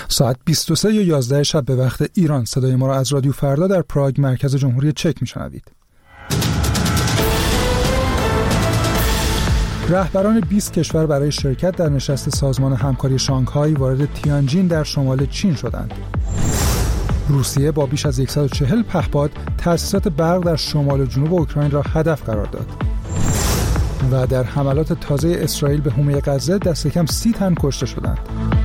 ساعت 23:11 شب به وقت ایران. صدای ما را از رادیو فردا در پراگ مرکز جمهوری چک میشنوید. رهبران 20 کشور برای شرکت در نشست سازمان همکاری شانگهای وارد تیانجین در شمال چین شدند. روسیه با بیش از 140 پهپاد تأسیسات برق در شمال و جنوب اوکراین را هدف قرار داد. و در حملات تازه اسرائیل به حومه غزه دست کم 30 تن کشته شدند.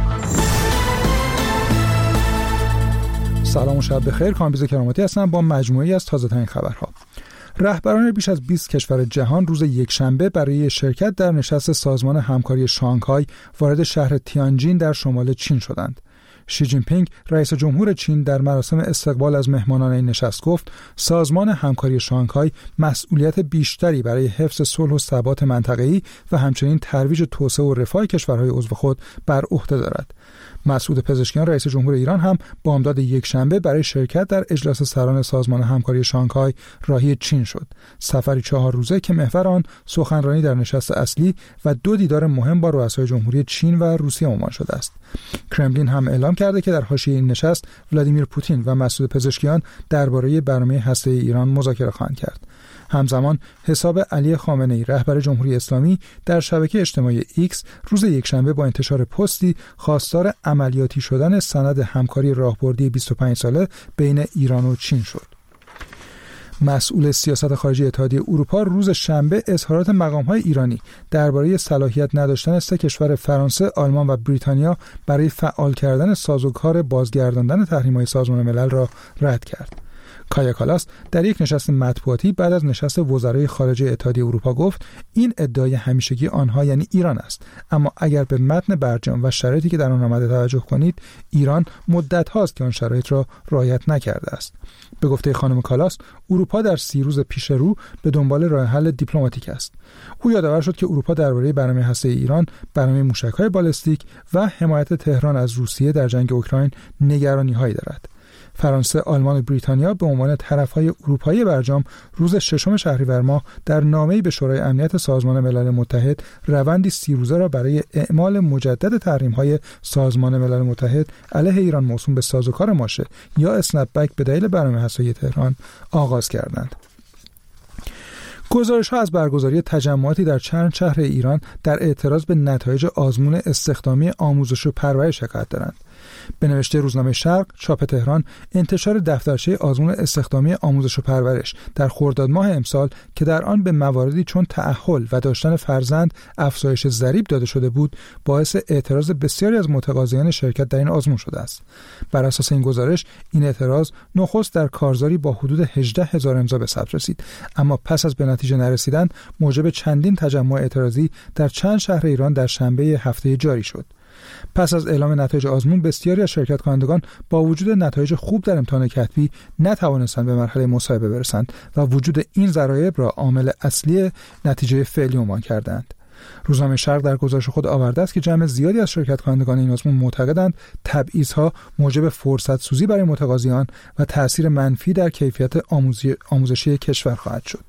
سلام و شب بخیر. کامبیز کراماتی هستم با مجموعه‌ای از تازه‌ترین خبرها. رهبران بیش از 20 کشور جهان روز یکشنبه برای شرکت در نشست سازمان همکاری شانگهای وارد شهر تیانجین در شمال چین شدند. شی جین پینگ رئیس جمهور چین در مراسم استقبال از مهمانان این نشست گفت سازمان همکاری شانگهای مسئولیت بیشتری برای حفظ صلح و ثبات منطقه‌ای و همچنین ترویج توسعه و رفاه کشورهای عضو خود بر عهده دارد. مسعود پزشکیان رئیس جمهور ایران هم بامداد یکشنبه برای شرکت در اجلاس سران سازمان همکاری شانگهای راهی چین شد. سفری 4 روزه که محور آن سخنرانی در نشست اصلی و 2 دیدار مهم با رؤسای جمهوری چین و روسیه عنوان شده است. کرملین هم اعلام کرده که در حاشیه این نشست ولادیمیر پوتین و مسعود پزشکیان درباره برنامه هسته‌ای ایران مذاکره خواهند کرد. همزمان حساب علی خامنه‌ای رهبر جمهوری اسلامی در شبکه اجتماعی ایکس روز یکشنبه با انتشار پستی خواستار عملیاتی شدن سند همکاری راهبردی 25 ساله بین ایران و چین شد. مسئول سیاست خارجی اتحادیه اروپا روز شنبه اظهارات مقام‌های ایرانی درباره صلاحیت نداشتن 3 کشور فرانسه، آلمان و بریتانیا برای فعال کردن سازوکار بازگرداندن تحریم‌های سازمان ملل را رد کرد. کایا کالاس در یک نشست مطبوعاتی بعد از نشست وزرای خارجه اتحادیه اروپا گفت این ادعای همیشگی آنها یعنی ایران است، اما اگر به متن برجام و شرایطی که در آن آمده توجه کنید ایران مدت هاست که آن شرایط را رعایت نکرده است. به گفته خانم کالاس اروپا در 30 روز پیش رو به دنبال راه حل دیپلماتیک است. او یادآور شد که اروپا درباره برنامه هسته‌ای ایران، برنامه موشک‌های بالستیک و حمایت تهران از روسیه در جنگ اوکراین نگرانی‌هایی دارد. فرانسه، آلمان و بریتانیا به عنوان طرف‌های اروپایی برجام روز 6 شهریور ماه در نامه‌ای به شورای امنیت سازمان ملل متحد روندی 30 روزه را برای اعمال مجدد تحریم‌های سازمان ملل متحد علیه ایران موسوم به سازوکار ماشه یا اسنپ‌بک به دلیل برنامه هسته‌ای تهران آغاز کردند. گزارش‌ها از برگزاری تجمعاتی در چند شهر ایران در اعتراض به نتایج آزمون استخدامی آموزش و پرورش حکایت دارند. به نوشته روزنامه شرق چاپ تهران، انتشار دفترچه آزمون استخدامی آموزش و پرورش در خرداد ماه امسال که در آن به مواردی چون تأهل و داشتن فرزند افزایش ضریب داده شده بود، باعث اعتراض بسیاری از متقاضیان شرکت در این آزمون شده است. بر اساس این گزارش، این اعتراض نخست در کارزاری با حدود 18,000 امضا به ثبت رسید، اما پس از به نتیجه نرسیدن موجب چندین تجمع اعتراضی در چند شهر ایران در شنبه هفته جاری شد. پس از اعلام نتایج آزمون بسیاری از شرکت کنندگان با وجود نتایج خوب در امتحان کتبی نتوانستند به مرحله مصاحبه برسند و وجود این ضرایب را عامل اصلی نتیجه فعلی عنوان کردند. روزنامه شرق در گزارش خود آورده است که جمع زیادی از شرکت کنندگان این آزمون معتقدند تبعیض‌ها موجب فرصت سوزی برای متقاضیان و تأثیر منفی در کیفیت آموزشی کشور خواهد شد.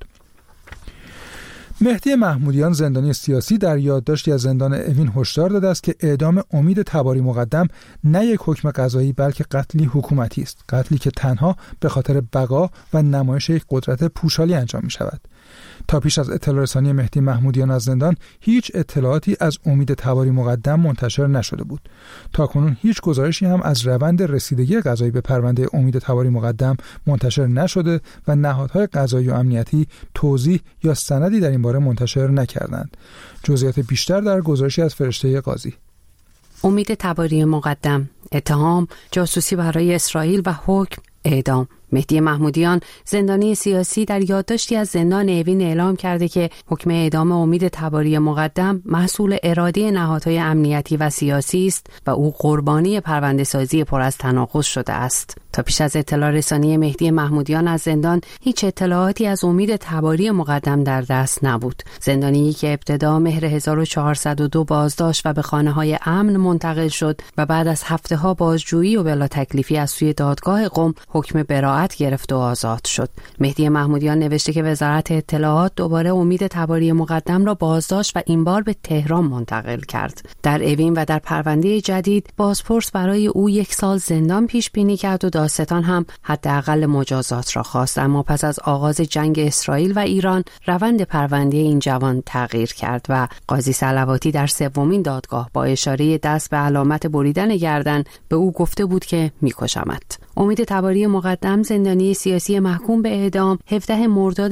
مهدی محمودیان زندانی سیاسی در یادداشتی از زندان اوین هشدار داده است که اعدام امید تباری مقدم نه یک حکم قضایی بلکه قتلی حکومتی است، قتلی که تنها به خاطر بقا و نمایش یک قدرت پوشالی انجام می شود. تا پیش از اطلاع رسانی مهدی محمودیان از زندان هیچ اطلاعاتی از امید تباری مقدم منتشر نشده بود. تاکنون هیچ گزارشی هم از روند رسیدگی قضایی به پرونده امید تباری مقدم منتشر نشده و نهادهای قضایی و امنیتی توضیح یا سندی در این باره منتشر نکردند. جزئیات بیشتر در گزارشی از فرشته قاضی. امید تباری مقدم، اتهام جاسوسی برای اسرائیل و حکم اعدام. مهدی محمودیان زندانی سیاسی در یادداشتی از زندان اوین اعلام کرده که حکم اعدام امید تباری مقدم محصول اراده نهادهای امنیتی و سیاسی است و او قربانی پرونده‌سازی پر از تناقض شده است. تا پیش از اطلاع رسانی مهدی محمودیان از زندان هیچ اطلاعاتی از امید تباری مقدم در دست نبود. زندانی که ابتدا مهر 1402 بازداشت و به خانه‌های امن منتقل شد و بعد از هفته‌ها بازجویی و بلا تکلیفی از سوی دادگاه قم حکم براءت گرفت و آزاد شد. مهدی محمودیان نوشته که وزارت اطلاعات دوباره امید تباری مقدم را بازداشت و این بار به تهران منتقل کرد. در اوین و در پرونده جدید بازپرس برای او 1 سال زندان پیش بینی کرد و دادستان هم حداقل مجازات را خواست. اما پس از آغاز جنگ اسرائیل و ایران روند پرونده این جوان تغییر کرد و قاضی صلواتی در 3مین دادگاه با اشاره دست به علامت بریدن گردن به او گفته بود که می‌کشمت. امید تباری مقدم زندانی سیاسی محکوم به اعدام 17 مرداد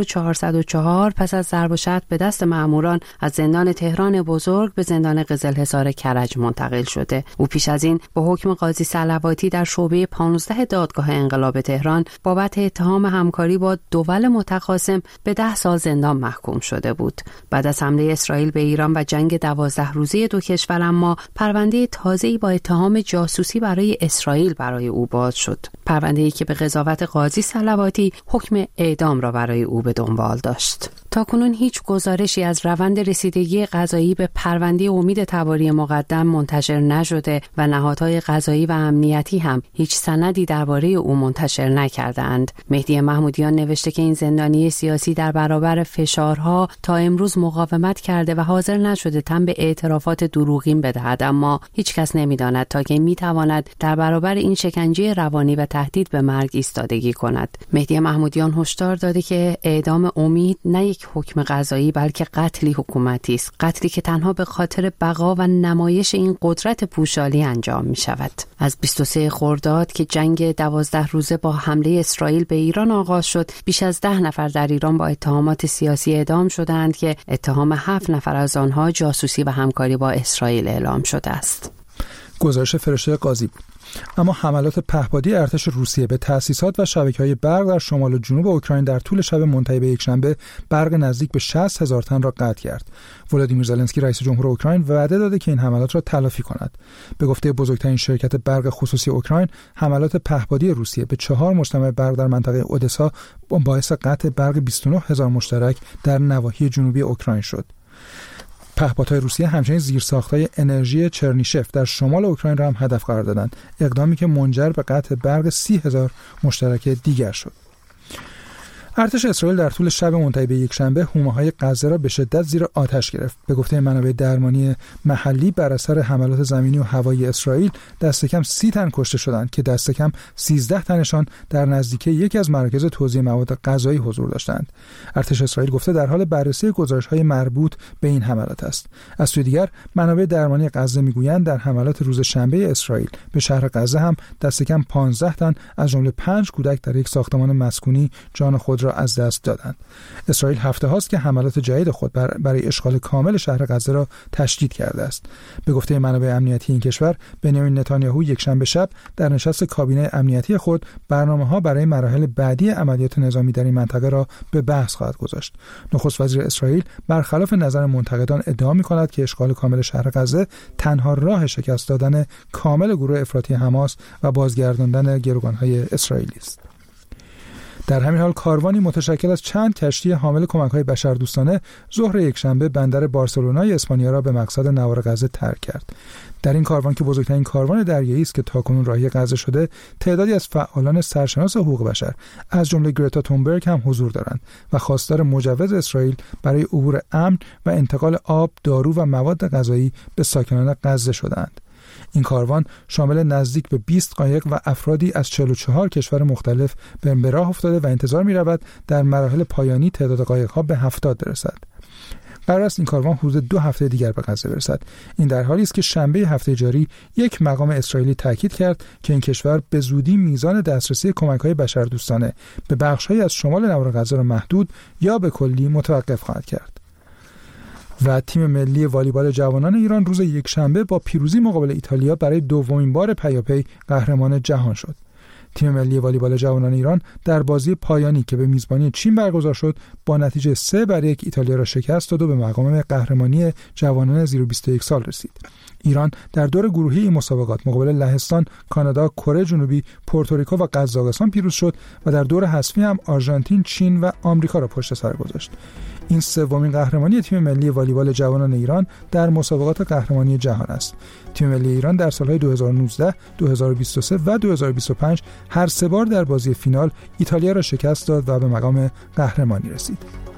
1404 پس از ضرب و شتم به دست مأموران از زندان تهران بزرگ به زندان قزلحصار کرج منتقل شده. او پیش از این با حکم قاضی صلواتی در شعبه 15 دادگاه انقلاب تهران بابت اتهام همکاری با دول متخاصم به 10 سال زندان محکوم شده بود. بعد از حمله اسرائیل به ایران و جنگ 12 روزه دو کشور اما پرونده تازه‌ای با اتهام جاسوسی برای اسرائیل برای او باز شد. پرونده‌ای که به قضاوت قاضی صلواتی حکم اعدام را برای او به دنبال داشت. تاکنون هیچ گزارشی از روند رسیدگی قضایی به پرونده امید تباری مقدم منتشر نشده و نهادهای قضایی و امنیتی هم هیچ سندی درباره او منتشر نکردند. مهدی محمودیان نوشته که این زندانی سیاسی در برابر فشارها تا امروز مقاومت کرده و حاضر نشده تن به اعترافات دروغین بدهد، اما هیچ کس نمی‌داند تا کی می‌تواند در برابر این شکنجه روانی و تهدید به مرگ ایستادگی کند. مهدی محمودیان هشدار داده که اعدام امید نه یک حکم قضایی بلکه قتلی حکومتی است، قتلی که تنها به خاطر بقا و نمایش این قدرت پوشالی انجام می شود. از 23 خرداد که جنگ 12 روزه با حمله اسرائیل به ایران آغاز شد، بیش از 10 نفر در ایران با اتهامات سیاسی اعدام شدند که اتهام 7 نفر از آنها جاسوسی و همکاری با اسرائیل اعلام شده است. گزارش فرشته قاضی بود. اما حملات پهپادی ارتش روسیه به تأسیسات و شبکه‌های برق در شمال و جنوب اوکراین در طول شب منتهی به یکشنبه برق نزدیک به 60,000 تن را قطع کرد. ولادیمیر زلنسکی رئیس جمهور اوکراین وعده داده که این حملات را تلافی کند. به گفته بزرگترین شرکت برق خصوصی اوکراین، حملات پهپادی روسیه به 4 مجتمع برق در منطقه اودسا باعث قطع برق 29,000 مشترک در نواحی جنوبی اوکراین شد. پهپادهای روسیه همچنین زیرساخت‌های انرژی چرنیشف در شمال اوکراین را هم هدف قرار دادند، اقدامی که منجر به قطع برق 30,000 مشترک دیگر شد. ارتش اسرائیل در طول شب منتهی به یکشنبه حومه‌های غزه را به شدت زیر آتش گرفت. به گفته منابع درمانی محلی، بر اثر حملات زمینی و هوایی اسرائیل دست کم 30 تن کشته شدند که دست کم 13 تنشان در نزدیکی یکی از مراکز توزیع مواد غذایی حضور داشتند. ارتش اسرائیل گفته در حال بررسی گزارش‌های مربوط به این حملات است. از سوی دیگر، منابع درمانی غزه میگویند در حملات روز شنبه اسرائیل به شهر غزه هم دست کم 15 تن از جمله 5 کودک در یک ساختمان مسکونی جان خود را از دست دادند. اسرائیل هفته هاست که حملات جدید خود برای اشغال کامل شهر غزه را تشدید کرده است. به گفته منابع امنیتی این کشور، بنیامین نتانیاهو یکشنبه شب در نشست کابینه امنیتی خود برنامه‌ها برای مراحل بعدی عملیات نظامی در این منطقه را به بحث خواهد گذاشت. نخست وزیر اسرائیل برخلاف نظر منتقدان ادعا می‌کند که اشغال کامل شهر غزه تنها راه شکست دادن کامل گروه افراطی حماس و بازگرداندن گروگان‌های اسرائیلی است. در همین حال کاروانی متشکل از چند کشتی حامل کمک‌های بشردوستانه ظهر یکشنبه بندر بارسلونای اسپانیا را به مقصد نوار غزه ترک کرد. در این کاروان که بزرگترین کاروان دریایی است که تاکنون راهی غزه شده، تعدادی از فعالان سرشناس حقوق بشر از جمله گرتا تونبرگ هم حضور دارند و خواستار مجوز اسرائیل برای عبور امن و انتقال آب، دارو و مواد غذایی به ساکنان غزه شدند. این کاروان شامل نزدیک به 20 قایق و افرادی از 44 کشور مختلف به راه افتاده و انتظار می‌رود در مراحل پایانی تعداد قایق‌ها به 70 برسد. قرار است این کاروان حدود 2 هفته دیگر به غزه برسد. این در حالی است که شنبه هفته جاری یک مقام اسرائیلی تاکید کرد که این کشور به زودی میزان دسترسی کمک‌های بشردوستانه به بخش‌هایی از شمال نوار غزه را محدود یا به کلی متوقف خواهد کرد. و تیم ملی والیبال جوانان ایران روز یکشنبه با پیروزی مقابل ایتالیا برای دومین بار پیاپی قهرمان جهان شد. تیم ملی والیبال جوانان ایران در بازی پایانی که به میزبانی چین برگزار شد با نتیجه 3-1 ایتالیا را شکست داد و به مقام قهرمانی جوانان زیر 21 سال رسید. ایران در دور گروهی این مسابقات مقابل لهستان، کانادا، کره جنوبی، پورتوریکو و قزاقستان پیروز شد و در دور حذفی هم آرژانتین، چین و آمریکا را پشت سر گذاشت. این سومین قهرمانی تیم ملی والیبال جوانان ایران در مسابقات قهرمانی جهان است. تیم ملی ایران در سالهای 2019، 2023 و 2025 هر سه بار در بازی فینال ایتالیا را شکست داد و به مقام قهرمانی رسید.